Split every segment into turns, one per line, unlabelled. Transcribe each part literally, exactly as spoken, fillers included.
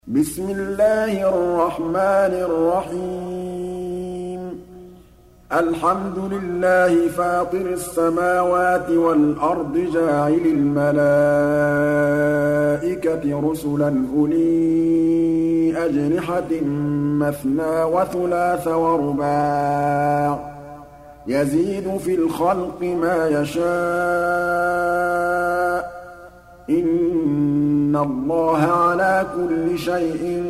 بسم الله الرحمن الرحيم الحمد لله فاطر السماوات والأرض جاعل الملائكة رسلا أولي أجنحة مثنى وثلاث ورباع يزيد في الخلق ما يشاء إن الله على كل شيء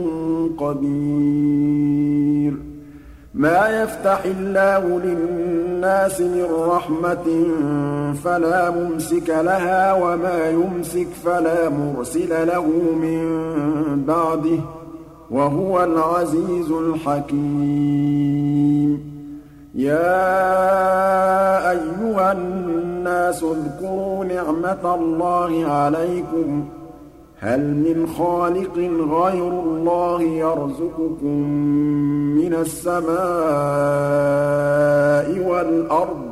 قدير ما يفتح الله للناس من رحمة فلا ممسك لها وما يمسك فلا مرسل له من بعده وهو العزيز الحكيم يا أيها الناس اذكروا نعمة الله عليكم هل من خالق غير الله يرزقكم من السماء والأرض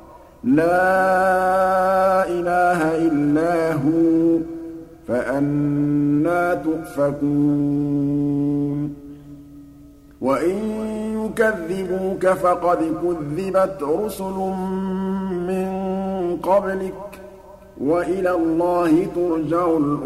لا إله إلا هو فأنى تؤفكون وإن يكذبوك فقد كذبت رسل من قبلك وإلى الله ترجع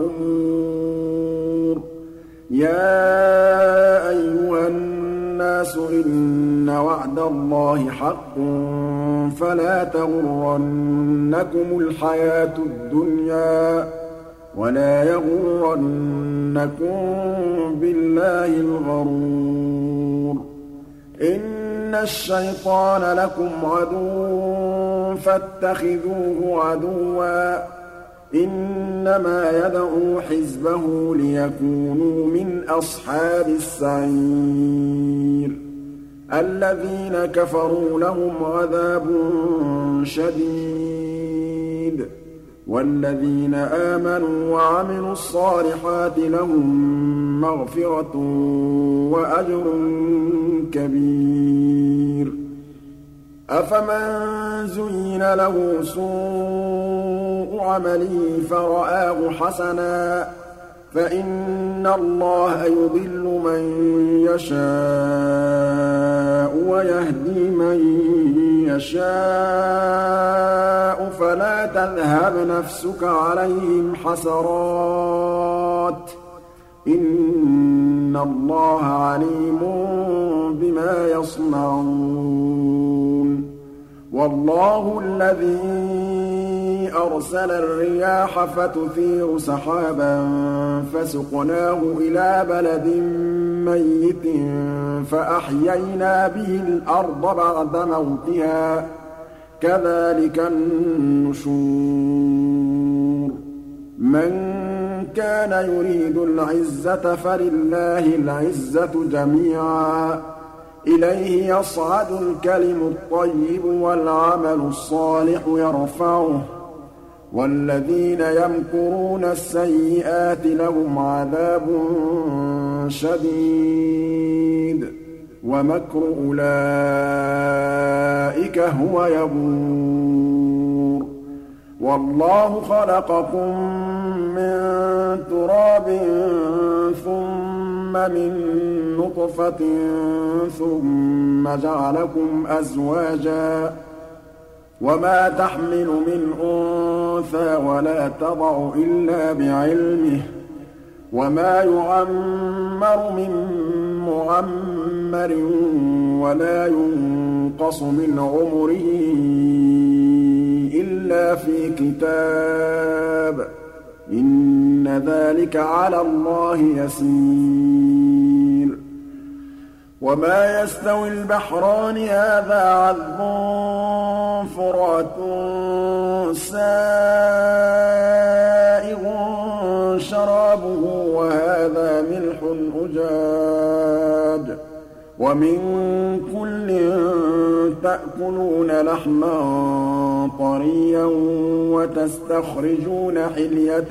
الأمور يا أيها الناس إن وعد الله حق فلا تغرنكم الحياة الدنيا ولا يغرنكم بالله الغرور إن الشيطان لكم عدو فاتخذوه عدوا إنما يدعو حزبه ليكونوا من أصحاب السعير الذين كفروا لهم عذاب شديد والذين آمنوا وعملوا الصالحات لهم مغفرة وأجر كبير أفمن زين له سوء عمله فرآه حسنا فإن الله يضل من يشاء ويهدي من يشاء فلا تذهب نفسك عليهم حسرات إن الله عليم بما يصنعون والله الذي أرسل الرياح فتثير سحابا فسقناه إلى بلد ميت فأحيينا به الأرض بعد موتها كذلك النشور من كان يريد العزة فلله العزة جميعا إليه يصعد الكلم الطيب والعمل الصالح يرفعه والذين يمكرون السيئات لهم عذاب شديد ومكر أولئك هو يبور والله خلقكم من تراب ثم من نطفة ثم جعلكم أزواجا وما تحمل من أنثى ولا تضع إلا بعلمه وما يعمر من معمر ولا ينقص من عمره إلا في كتاب إن ذلك على الله يسير وما يستوي البحران هذا عذب فرات سائغ شرابه وهذا ملح أجاج ومن كل تأكلون لحما طريا وتستخرجون حلية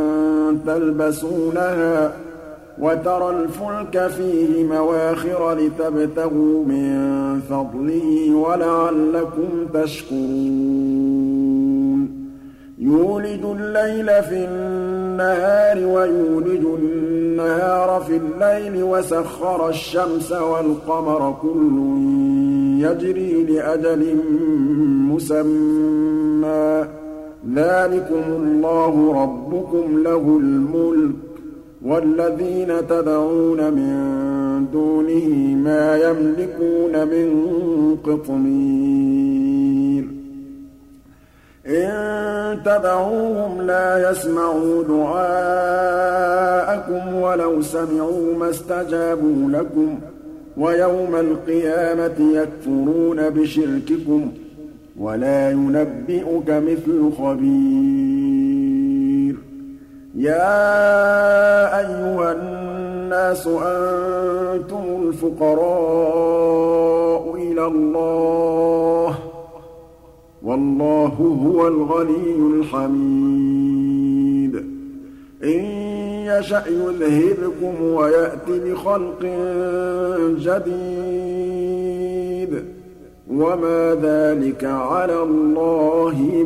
تلبسونها وترى الفلك فيه مواخر لتبتغوا من فضله ولعلكم تشكرون يولج الليل في النهار ويولج النهار النَّهَارَ فِي اللَّيْلِ وَسَخَّرَ الشَّمْسَ وَالْقَمَرَ كُلٌّ يَجْرِي لِأَجَلٍ مُّسَمًّى ۚ ذَٰلِكُمُ اللَّهُ رَبُّكُمْ لَهُ الْمُلْكُ ۚ وَالَّذِينَ تَدْعُونَ مِن دُونِهِ مَا يَمْلِكُونَ مِن قِطْمِيرٍ إِن تَدْعُوهُمْ لَا يَسْمَعُوا دُعَاءَكُمْ وَلَوْ سَمِعُوا مَا اسْتَجَابُوا لَكُمْ ۖ وَيَوْمَ الْقِيَامَةِ يَكْفُرُونَ بِشِرْكِكُمْ ۚ وَلَا يُنَبِّئُكَ مِثْلُ خَبِيرٍ يَا أَيُّهَا النَّاسُ أَنتُمُ الْفُقَرَاءُ إِلَى اللَّهِ ۖ وَاللَّهُ هُوَ الْغَنِيُّ الْحَمِيدُ إِن يَشَأْ يُذْهِبْكُمْ وَيَأْتِ بِخَلْقٍ جَدِيدٍ ۚ وَمَا ذَٰلِكَ عَلَى اللَّهِ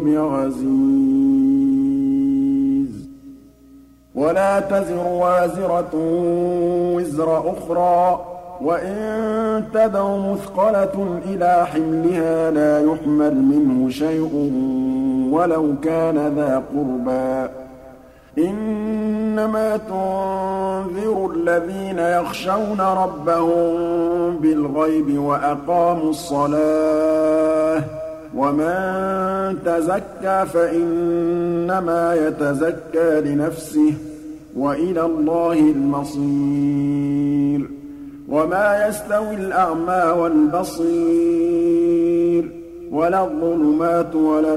بِعَزِيزٍ وَلَا تَزِرُ وَازِرَةٌ وِزْرَ أُخْرَىٰ ۖ وَإِن تَدْعُ مُثْقَلَةٌ إِلَىٰ حِمْلِهَا لَا يُحْمَلْ مِنْهُ شَيْءٌ وَلَوْ كَانَ ذَا قُرْبَىٰ ۗ إِنَّمَا تُنذِرُ الَّذِينَ يَخْشَوْنَ رَبَّهُم بِالْغَيْبِ وَأَقَامُوا الصَّلَاةَ ۚ وَمَن تَزَكَّىٰ فَإِنَّمَا يَتَزَكَّىٰ لِنَفْسِهِ ۚ وَإِلَى اللَّهِ الْمَصِيرُ وَمَا يَسْتَوِي الْأَعْمَىٰ وَالْبَصِيرُ وَلَا الظُّلُمَاتُ وَلَا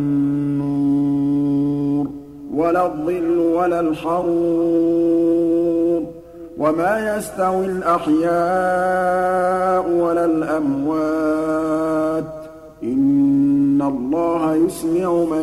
النُّورُ وَلَا الظِّلُّ وَلَا الْحَرُورُ وَمَا يَسْتَوِي الْأَحْيَاءُ وَلَا الْأَمْوَاتُ ۚ إِنَّ اللَّهَ يُسْمِعُ مَن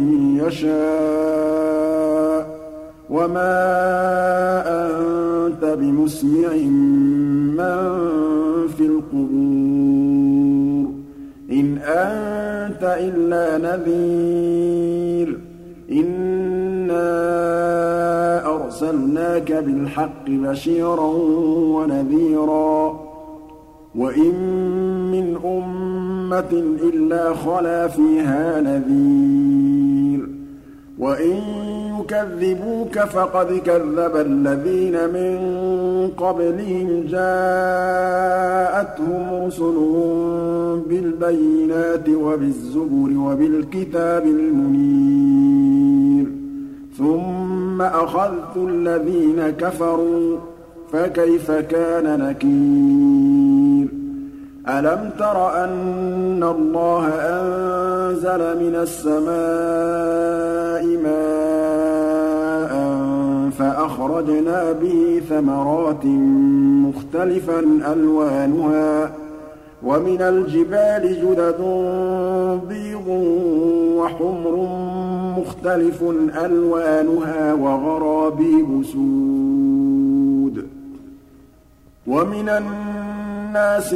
يَشَاءُ ۖ وَمَا أَنتَ بِمُسْمِعٍ مَّن فِي الْقُبُورِ ۚ إِنْ أَنتَ إِلَّا نَذِيرٌ إِنَّا أَرْسَلْنَاكَ بِالْحَقِّ بَشِيرًا وَنَذِيرًا ۚ وَإِن مِّنْ أُمَّةٍ إِلَّا خَلَا فِيهَا نَذِيرٌ ۚ وَإِن يُكَذِّبُوكَ فَقَدْ كَذَّبَ الَّذِينَ مِن قَبْلِهِمْ جَاءَتْهُمْ رُسُلُهُم بِالْبَيِّنَاتِ وَبِالزُّبُرِ وَبِالْكِتَابِ الْمُنِيرِ ثُمَّ أَخَذْتُ الَّذِينَ كَفَرُوا فَكَيْفَ كَانَ نَكِيرِ أَلَمْ تَرَ أَنَّ اللَّهَ أَنزَلَ مِنَ السَّمَاءِ مَاءً فَأَخْرَجْنَا بِهِ ثَمَرَاتٍ مُّخْتَلِفًا أَلْوَانُهَا ۚ وَمِنَ الْجِبَالِ جُدَدٌ بِيضٌ وَحُمْرٌ مُّخْتَلِفٌ أَلْوَانُهَا وَغَرَابِيبُ سُودٌ وَمِنَ النَّاسِ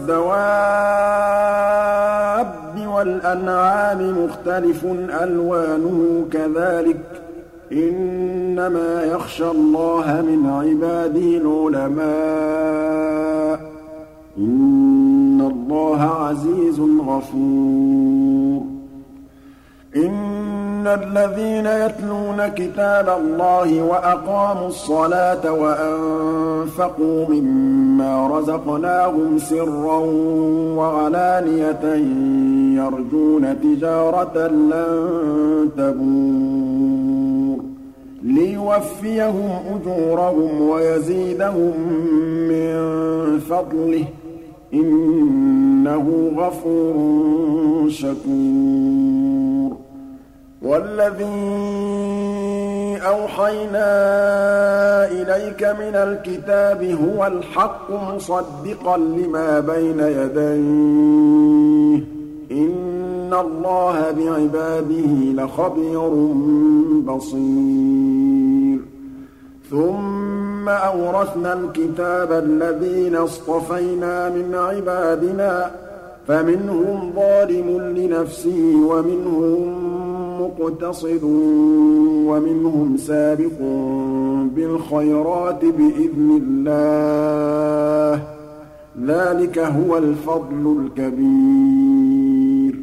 وَالدَّوَابِّ وَالْأَنْعَامِ مُخْتَلِفٌ أَلْوَانُهُ كَذَٰلِكَ ۗ إِنَّمَا يَخْشَى اللَّهَ مِنْ عِبَادِهِ الْعُلَمَاءُ ۗ إِنَّ اللَّهَ عَزِيزٌ غَفُورٌ إِنَّ الَّذِينَ يَتْلُونَ كِتَابَ اللَّهِ وَأَقَامُوا الصَّلَاةَ وَأَنفَقُوا مِمَّا رَزَقْنَاهُمْ سِرًّا وَعَلَانِيَةً يَرْجُونَ تِجَارَةً لَّن تَبُورَ لِيُوَفِّيَهُمْ أُجُورَهُمْ وَيَزِيدَهُم مِّن فَضْلِهِ ۚ إِنَّهُ غَفُورٌ شَكُورٌ وَالَّذِي أَوْحَيْنَا إِلَيْكَ مِنَ الْكِتَابِ هُوَ الْحَقُّ مُصَدِّقًا لِّمَا بَيْنَ يَدَيْهِ ۗ إِنَّ اللَّهَ بِعِبَادِهِ لَخَبِيرٌ بَصِيرٌ ثُمَّ أَوْرَثْنَا الْكِتَابَ الَّذِينَ اصْطَفَيْنَا مِنْ عِبَادِنَا فَمِنْهُمْ ظَالِمٌ لِّنَفْسِهِ وَمِنْهُم مُّقْتَصِدٌ وَمِنْهُمْ سَابِقٌ بِالْخَيْرَاتِ بِإِذْنِ اللَّهِ ۚ ذَٰلِكَ هُوَ الْفَضْلُ الْكَبِيرُ.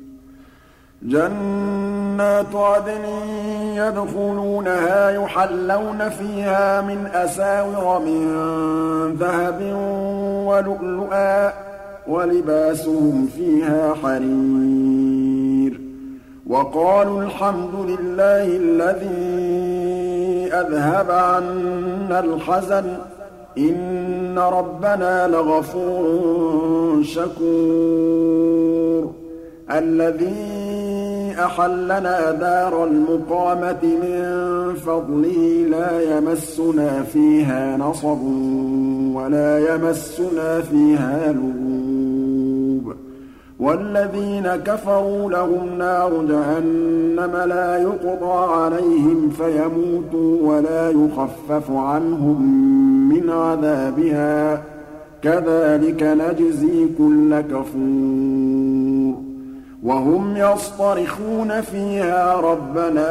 جَنَّاتُ عَدْنٍ يَدْخُلُونَهَا يُحَلَّوْنَ فِيهَا مِنْ أَسَاوِرَ مِن ذَهَبٍ وَلُؤْلُؤًا ۖ وَلِبَاسُهُمْ فِيهَا حَرِيرٌ. وَقَالُوا الْحَمْدُ لِلَّهِ الَّذِي أَذْهَبَ عَنَّا الْحَزَنَ ۖ إِنَّ رَبَّنَا لَغَفُورٌ شَكُورٌ. الَّذِي أَحَلَّنَا دَارَ الْمُقَامَةِ مِن فَضْلِهِ لَا يَمَسُّنَا فِيهَا نَصَبٌ وَلَا يَمَسُّنَا فِيهَا لُغُوبٌ. وَالَّذِينَ كَفَرُوا لَهُمْ نَارُ جَهَنَّمَ لَا يُقْضَىٰ عَلَيْهِمْ فَيَمُوتُوا وَلَا يُخَفَّفُ عَنْهُم مِّنْ عَذَابِهَا ۚ كَذَٰلِكَ نَجْزِي كُلَّ كَفُورٍ. وَهُمْ يَصْطَرِخُونَ فِيهَا رَبَّنَا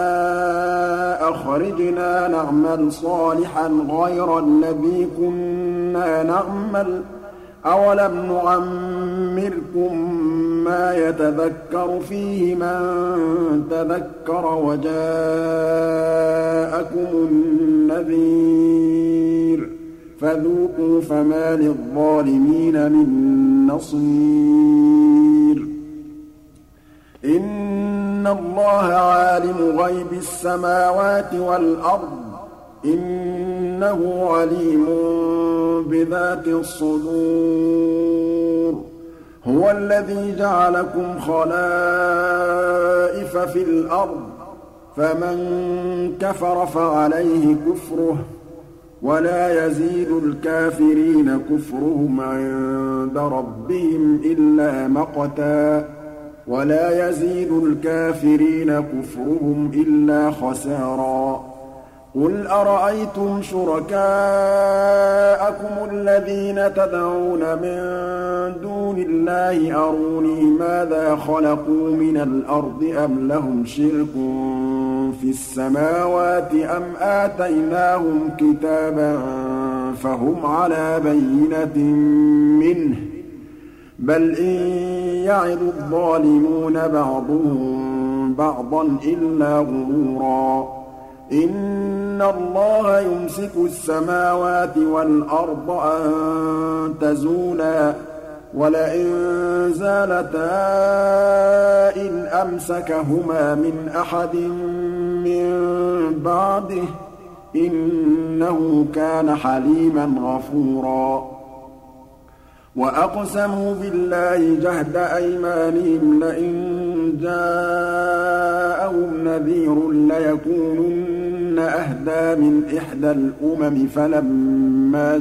أَخْرِجْنَا نَعْمَلْ صَالِحًا غَيْرَ الَّذِي كُنَّا نَعْمَلُ ۚ أَوَلَمْ نُعَمِّرْكُم مَّا يَتَذَكَّرُ فِيهِ مَن تَذَكَّرَ وَجَاءَكُمُ النَّذِيرُ ۖ فَذُوقُوا فَمَا لِلظَّالِمِينَ مِن نَّصِيرٍ. إِنَّ اللَّهَ عَالِمُ غَيْبِ السَّمَاوَاتِ وَالْأَرْضِ ۚ إِنَّهُ عَلِيمٌ بِذَاتِ الصُّدُورِ. هُوَ الَّذِي جَعَلَكُمْ خَلَائِفَ فِي الْأَرْضِ ۚ فَمَن كَفَرَ فَعَلَيْهِ كُفْرُهُ ۖ وَلَا يَزِيدُ الْكَافِرِينَ كُفْرُهُمْ عِندَ رَبِّهِمْ إِلَّا مَقْتًا ۖ وَلَا يَزِيدُ الْكَافِرِينَ كُفْرُهُمْ إِلَّا خَسَارًا. قُلْ أَرَأَيْتُمْ شُرَكَاءَكُمُ الَّذِينَ تَدْعُونَ مِن دُونِ اللَّهِ أَرُونِي مَاذَا خَلَقُوا مِنَ الْأَرْضِ أَمْ لَهُمْ شِرْكٌ فِي السَّمَاوَاتِ أَمْ آتَيْنَاهُمْ كِتَابًا فَهُمْ عَلَىٰ بَيِّنَةٍ مِّنْهُ ۚ بَلْ إِن يَعِدُ الظَّالِمُونَ بَعْضُهُم بَعْضًا إِلَّا غُرُورًا. إِنَّ اللَّهَ يُمْسِكُ السَّمَاوَاتِ وَالْأَرْضَ أَن تَزُولَا ۚ وَلَئِن زَالَتَا إِنْ أَمْسَكَهُمَا مِنْ أَحَدٍ مِّن بَعْدِهِ ۚ إِنَّهُ كَانَ حَلِيمًا غَفُورًا. وَأَقْسَمُوا بِاللَّهِ جَهْدَ أَيْمَانِهِمْ لَئِن جَاءَهُمْ نَذِيرٌ لَّيَكُونُنَّ أَهْدَىٰ مِنْ إِحْدَى الْأُمَمِ فَلَمَّا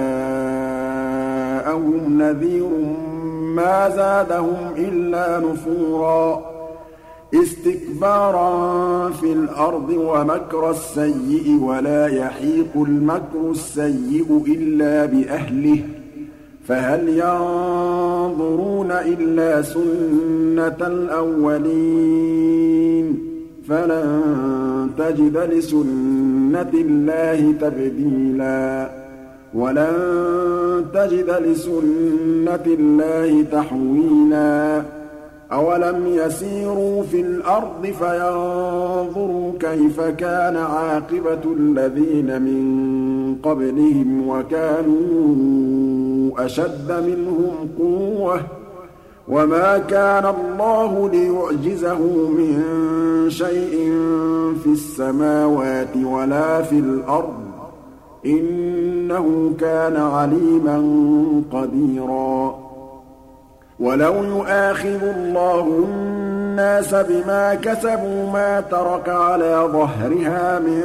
جَاءَهُمْ نَذِيرٌ مَّا زَادَهُمْ إِلَّا نُفُورًا. اسْتِكْبَارًا فِي الْأَرْضِ وَمَكْرَ السَّيِّئِ ۚ وَلَا يَحِيقُ الْمَكْرُ السَّيِّئُ إِلَّا بِأَهْلِهِ ۚ فَهَلْ يَنظُرُونَ إِلَّا سُنَّتَ الْأَوَّلِينَ ۚ فَلَن تَجِدَ لِسُنَّةِ اللَّهِ تَبْدِيلًا وَلَن تَجِدَ لِسُنَّةِ اللَّهِ تَحْوِيلًا. أَوَلَمْ يَسِيرُوا فِي الْأَرْضِ فَيَنظُرُوا كَيْفَ كَانَ عَاقِبَةُ الَّذِينَ مِن قَبْلِهِمْ وَكَانُوا أَشَدَّ مِنْهُمْ قُوَّةً ۚ وَمَا كَانَ اللَّهُ لِيُعْجِزَهُ مِن شَيْءٍ فِي السَّمَاوَاتِ وَلَا فِي الْأَرْضِ ۚ إِنَّهُ كَانَ عَلِيمًا قَدِيرًا. وَلَوْ يُؤَاخِذُ اللَّهُ النَّاسَ بِمَا كَسَبُوا مَا تَرَكَ عَلَىٰ ظَهْرِهَا مِن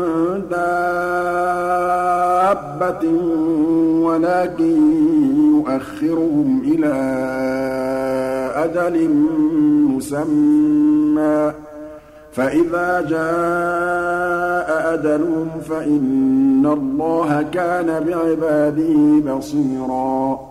دَابَّةٍ وَلَٰكِن يُؤَخِّرُهُمْ إِلَىٰ أَجَلٍ مُّسَمًّى ۖ فَإِذَا جَاءَ أَجَلُهُمْ فَإِنَّ اللَّهَ كَانَ بِعِبَادِهِ بَصِيرًا.